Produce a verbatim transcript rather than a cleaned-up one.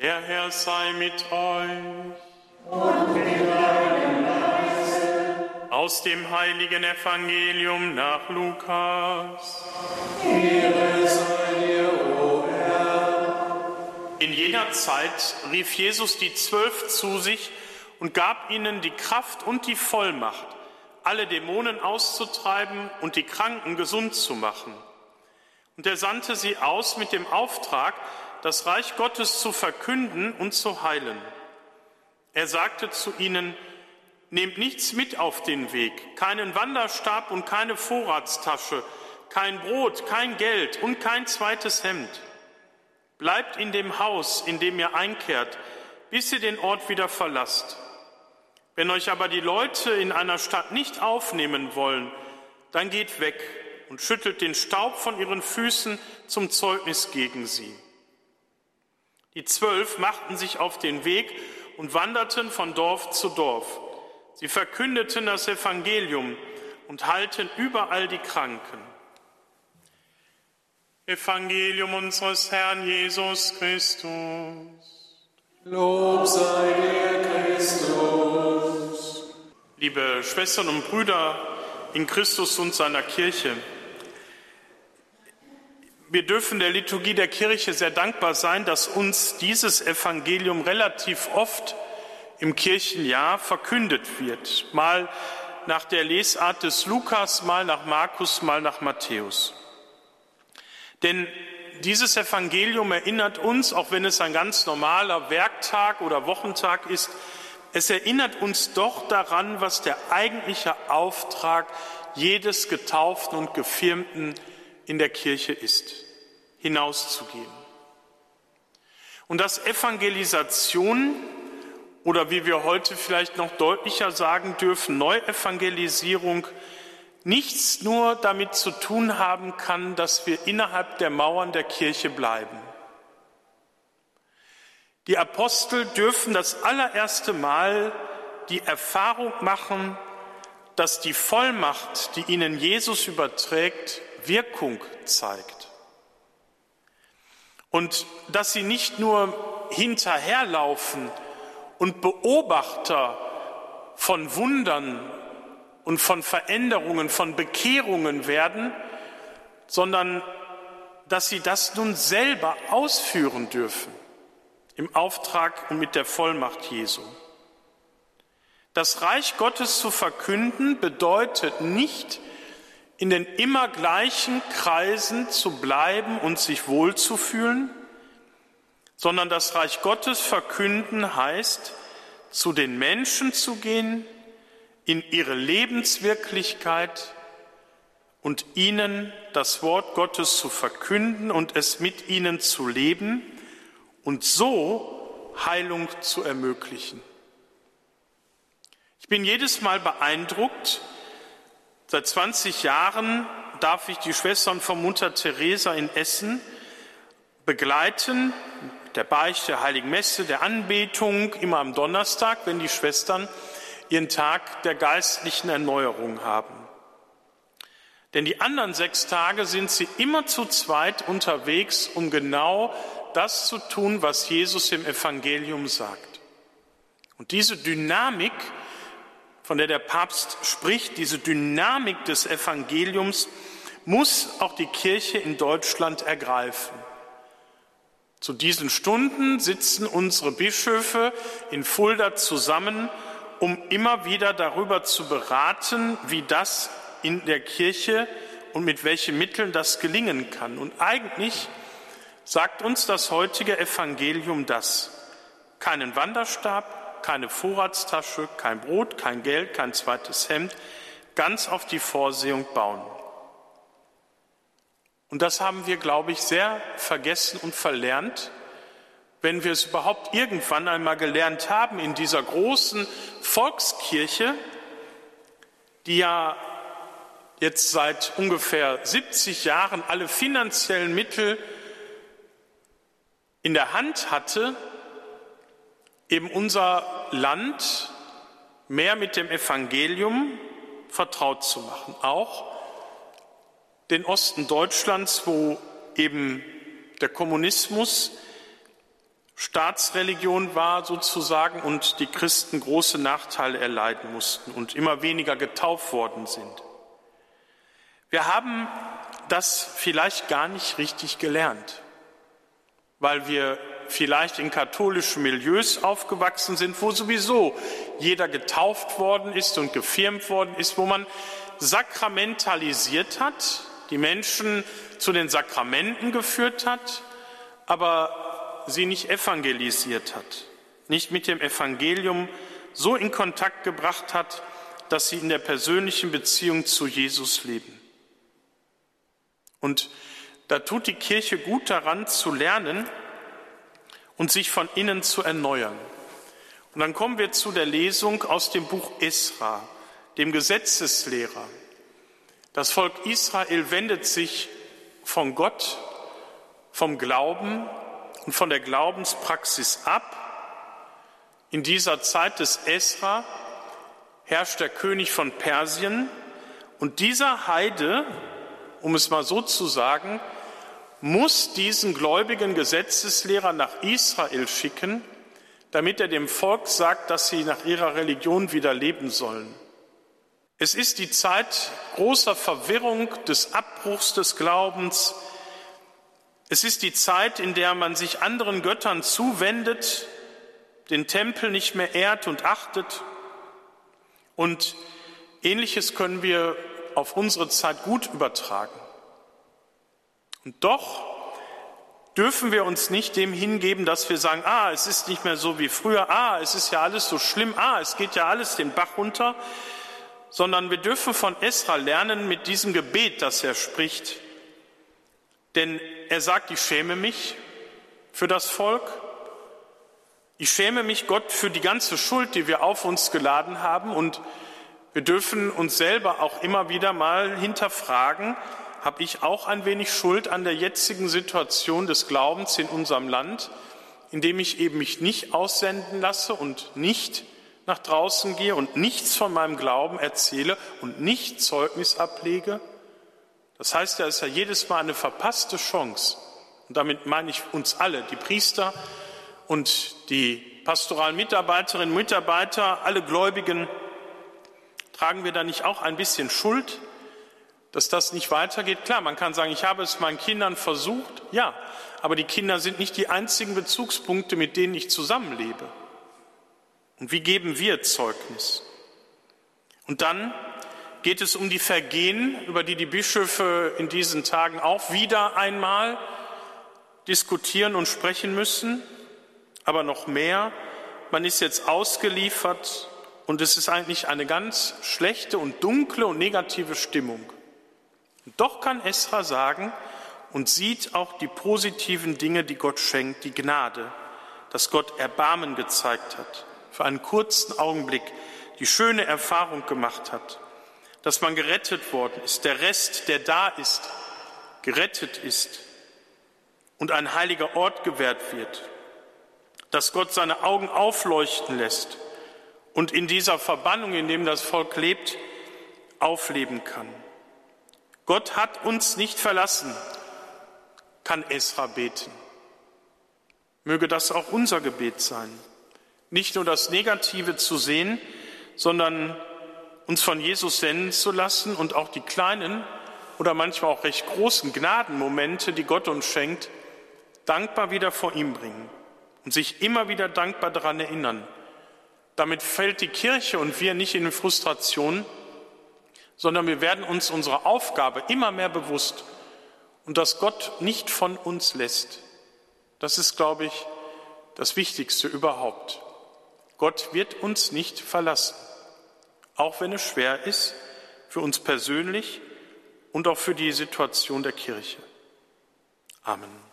Der Herr sei mit euch. Und mit deinem Geiste. Aus dem heiligen Evangelium nach Lukas. Ehre sei dir, o Herr. In jener Zeit rief Jesus die Zwölf zu sich und gab ihnen die Kraft und die Vollmacht, alle Dämonen auszutreiben und die Kranken gesund zu machen. Und er sandte sie aus mit dem Auftrag, das Reich Gottes zu verkünden und zu heilen. Er sagte zu ihnen: Nehmt nichts mit auf den Weg, keinen Wanderstab und keine Vorratstasche, kein Brot, kein Geld und kein zweites Hemd. Bleibt in dem Haus, in dem ihr einkehrt, bis ihr den Ort wieder verlasst. Wenn euch aber die Leute in einer Stadt nicht aufnehmen wollen, dann geht weg und schüttelt den Staub von ihren Füßen zum Zeugnis gegen sie. Die Zwölf machten sich auf den Weg und wanderten von Dorf zu Dorf. Sie verkündeten das Evangelium und heilten überall die Kranken. Evangelium unseres Herrn Jesus Christus. Lob sei dir, Christus. Liebe Schwestern und Brüder in Christus und seiner Kirche, wir dürfen der Liturgie der Kirche sehr dankbar sein, dass uns dieses Evangelium relativ oft im Kirchenjahr verkündet wird. Mal nach der Lesart des Lukas, mal nach Markus, mal nach Matthäus. Denn dieses Evangelium erinnert uns, auch wenn es ein ganz normaler Werktag oder Wochentag ist, es erinnert uns doch daran, was der eigentliche Auftrag jedes Getauften und Gefirmten in der Kirche ist, hinauszugehen. Und dass Evangelisation oder wie wir heute vielleicht noch deutlicher sagen dürfen, Neuevangelisierung nichts nur damit zu tun haben kann, dass wir innerhalb der Mauern der Kirche bleiben. Die Apostel dürfen das allererste Mal die Erfahrung machen, dass die Vollmacht, die ihnen Jesus überträgt, Wirkung zeigt. Und dass sie nicht nur hinterherlaufen und Beobachter von Wundern und von Veränderungen, von Bekehrungen werden, sondern dass sie das nun selber ausführen dürfen im Auftrag und mit der Vollmacht Jesu. Das Reich Gottes zu verkünden bedeutet nicht, in den immer gleichen Kreisen zu bleiben und sich wohlzufühlen, sondern das Reich Gottes verkünden heißt, zu den Menschen zu gehen, in ihre Lebenswirklichkeit und ihnen das Wort Gottes zu verkünden und es mit ihnen zu leben und so Heilung zu ermöglichen. Ich bin jedes Mal beeindruckt. Seit zwanzig Jahren darf ich die Schwestern von Mutter Teresa in Essen begleiten, der Beichte, der Heiligen Messe, der Anbetung, immer am Donnerstag, wenn die Schwestern ihren Tag der geistlichen Erneuerung haben. Denn die anderen sechs Tage sind sie immer zu zweit unterwegs, um genau das zu tun, was Jesus im Evangelium sagt. Und diese Dynamik, von der der Papst spricht, diese Dynamik des Evangeliums, muss auch die Kirche in Deutschland ergreifen. Zu diesen Stunden sitzen unsere Bischöfe in Fulda zusammen, um immer wieder darüber zu beraten, wie das in der Kirche und mit welchen Mitteln das gelingen kann. Und eigentlich sagt uns das heutige Evangelium das: keinen Wanderstab, keine Vorratstasche, kein Brot, kein Geld, kein zweites Hemd, ganz auf die Vorsehung bauen. Und das haben wir, glaube ich, sehr vergessen und verlernt, wenn wir es überhaupt irgendwann einmal gelernt haben in dieser großen Volkskirche, die ja jetzt seit ungefähr siebzig Jahren alle finanziellen Mittel in der Hand hatte, eben unser Land mehr mit dem Evangelium vertraut zu machen. Auch den Osten Deutschlands, wo eben der Kommunismus Staatsreligion war sozusagen und die Christen große Nachteile erleiden mussten und immer weniger getauft worden sind. Wir haben das vielleicht gar nicht richtig gelernt, weil wir vielleicht in katholischen Milieus aufgewachsen sind, wo sowieso jeder getauft worden ist und gefirmt worden ist, wo man sakramentalisiert hat, die Menschen zu den Sakramenten geführt hat, aber sie nicht evangelisiert hat, nicht mit dem Evangelium so in Kontakt gebracht hat, dass sie in der persönlichen Beziehung zu Jesus leben. Und da tut die Kirche gut daran zu lernen und sich von innen zu erneuern. Und dann kommen wir zu der Lesung aus dem Buch Esra, dem Gesetzeslehrer. Das Volk Israel wendet sich von Gott, vom Glauben und von der Glaubenspraxis ab. In dieser Zeit des Esra herrscht der König von Persien und dieser Heide, um es mal so zu sagen, muss diesen gläubigen Gesetzeslehrer nach Israel schicken, damit er dem Volk sagt, dass sie nach ihrer Religion wieder leben sollen. Es ist die Zeit großer Verwirrung, des Abbruchs des Glaubens. Es ist die Zeit, in der man sich anderen Göttern zuwendet, den Tempel nicht mehr ehrt und achtet. Und Ähnliches können wir auf unsere Zeit gut übertragen. Und doch dürfen wir uns nicht dem hingeben, dass wir sagen, ah, es ist nicht mehr so wie früher, ah, es ist ja alles so schlimm, ah, es geht ja alles den Bach runter, sondern wir dürfen von Esra lernen mit diesem Gebet, das er spricht. Denn er sagt, ich schäme mich für das Volk, ich schäme mich, Gott, für die ganze Schuld, die wir auf uns geladen haben, und wir dürfen uns selber auch immer wieder mal hinterfragen, habe ich auch ein wenig Schuld an der jetzigen Situation des Glaubens in unserem Land, indem ich eben mich nicht aussenden lasse und nicht nach draußen gehe und nichts von meinem Glauben erzähle und nicht Zeugnis ablege? Das heißt ja, es ist ja jedes Mal eine verpasste Chance. Und damit meine ich uns alle, die Priester und die pastoralen Mitarbeiterinnen und Mitarbeiter, alle Gläubigen. Tragen wir da nicht auch ein bisschen Schuld, dass das nicht weitergeht? Klar, man kann sagen, ich habe es meinen Kindern versucht. Ja, aber die Kinder sind nicht die einzigen Bezugspunkte, mit denen ich zusammenlebe. Und wie geben wir Zeugnis? Und dann geht es um die Vergehen, über die die Bischöfe in diesen Tagen auch wieder einmal diskutieren und sprechen müssen. Aber noch mehr, man ist jetzt ausgeliefert. Und es ist eigentlich eine ganz schlechte und dunkle und negative Stimmung. Und doch kann Esra sagen und sieht auch die positiven Dinge, die Gott schenkt, die Gnade, dass Gott Erbarmen gezeigt hat, für einen kurzen Augenblick die schöne Erfahrung gemacht hat, dass man gerettet worden ist, der Rest, der da ist, gerettet ist und ein heiliger Ort gewährt wird, dass Gott seine Augen aufleuchten lässt und in dieser Verbannung, in dem das Volk lebt, aufleben kann. Gott hat uns nicht verlassen, kann Esra beten. Möge das auch unser Gebet sein. Nicht nur das Negative zu sehen, sondern uns von Jesus senden zu lassen und auch die kleinen oder manchmal auch recht großen Gnadenmomente, die Gott uns schenkt, dankbar wieder vor ihm bringen und sich immer wieder dankbar daran erinnern. Damit fällt die Kirche und wir nicht in Frustration, sondern wir werden uns unserer Aufgabe immer mehr bewusst und dass Gott nicht von uns lässt. Das ist, glaube ich, das Wichtigste überhaupt. Gott wird uns nicht verlassen, auch wenn es schwer ist, für uns persönlich und auch für die Situation der Kirche. Amen.